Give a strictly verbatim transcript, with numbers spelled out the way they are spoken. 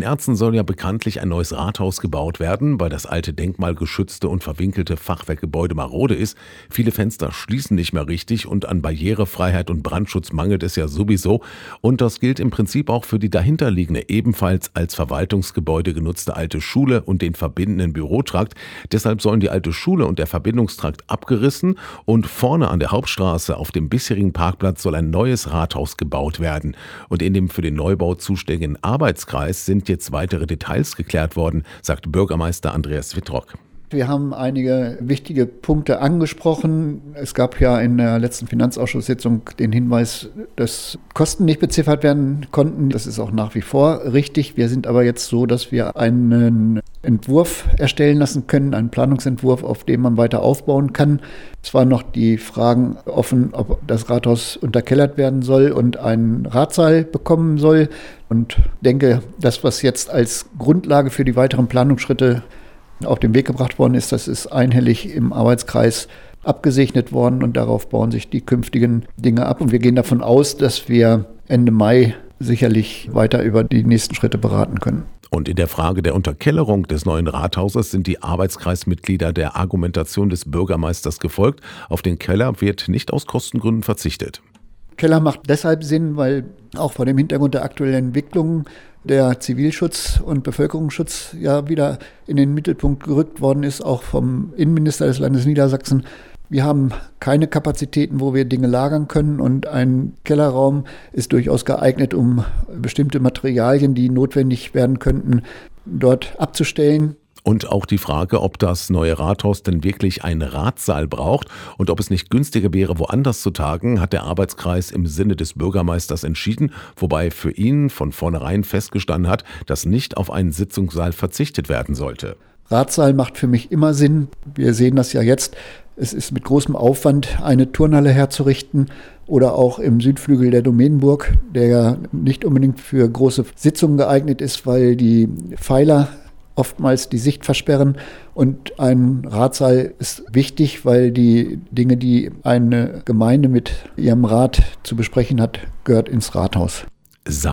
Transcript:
Erzen soll ja bekanntlich ein neues Rathaus gebaut werden, weil das alte denkmalgeschützte und verwinkelte Fachwerkgebäude marode ist. Viele Fenster schließen nicht mehr richtig und an Barrierefreiheit und Brandschutz mangelt es ja sowieso. Und das gilt im Prinzip auch für die dahinterliegende, ebenfalls als Verwaltungsgebäude genutzte alte Schule und den verbindenden Bürotrakt. Deshalb sollen die alte Schule und der Verbindungstrakt abgerissen und vorne an der Hauptstraße auf dem bisherigen Parkplatz soll ein neues Rathaus gebaut werden. Und in dem für den Neubau zuständigen Arbeitskreis sind jetzt weitere Details geklärt worden, sagt Bürgermeister Andreas Wittrock. Wir haben einige wichtige Punkte angesprochen. Es gab ja in der letzten Finanzausschusssitzung den Hinweis, dass Kosten nicht beziffert werden konnten. Das ist auch nach wie vor richtig. Wir sind aber jetzt so, dass wir einen Entwurf erstellen lassen können, einen Planungsentwurf, auf dem man weiter aufbauen kann. Es waren noch die Fragen offen, ob das Rathaus unterkellert werden soll und einen Ratssaal bekommen soll. Und denke, das, was jetzt als Grundlage für die weiteren Planungsschritte auf den Weg gebracht worden ist, das ist einhellig im Arbeitskreis abgesegnet worden und darauf bauen sich die künftigen Dinge ab. Und wir gehen davon aus, dass wir Ende Mai sicherlich weiter über die nächsten Schritte beraten können. Und in der Frage der Unterkellerung des neuen Rathauses sind die Arbeitskreismitglieder der Argumentation des Bürgermeisters gefolgt. Auf den Keller wird nicht aus Kostengründen verzichtet. Keller macht deshalb Sinn, weil auch vor dem Hintergrund der aktuellen Entwicklungen der Zivilschutz und Bevölkerungsschutz ja wieder in den Mittelpunkt gerückt worden ist, auch vom Innenminister des Landes Niedersachsen. Wir haben keine Kapazitäten, wo wir Dinge lagern können, und ein Kellerraum ist durchaus geeignet, um bestimmte Materialien, die notwendig werden könnten, dort abzustellen. Und auch die Frage, ob das neue Rathaus denn wirklich einen Ratssaal braucht und ob es nicht günstiger wäre, woanders zu tagen, hat der Arbeitskreis im Sinne des Bürgermeisters entschieden, wobei für ihn von vornherein festgestanden hat, dass nicht auf einen Sitzungssaal verzichtet werden sollte. Ratssaal macht für mich immer Sinn. Wir sehen das ja jetzt. Es ist mit großem Aufwand, eine Turnhalle herzurichten oder auch im Südflügel der Domänenburg, der ja nicht unbedingt für große Sitzungen geeignet ist, weil die Pfeiler oftmals die Sicht versperren, und ein Ratssaal ist wichtig, weil die Dinge, die eine Gemeinde mit ihrem Rat zu besprechen hat, gehört ins Rathaus.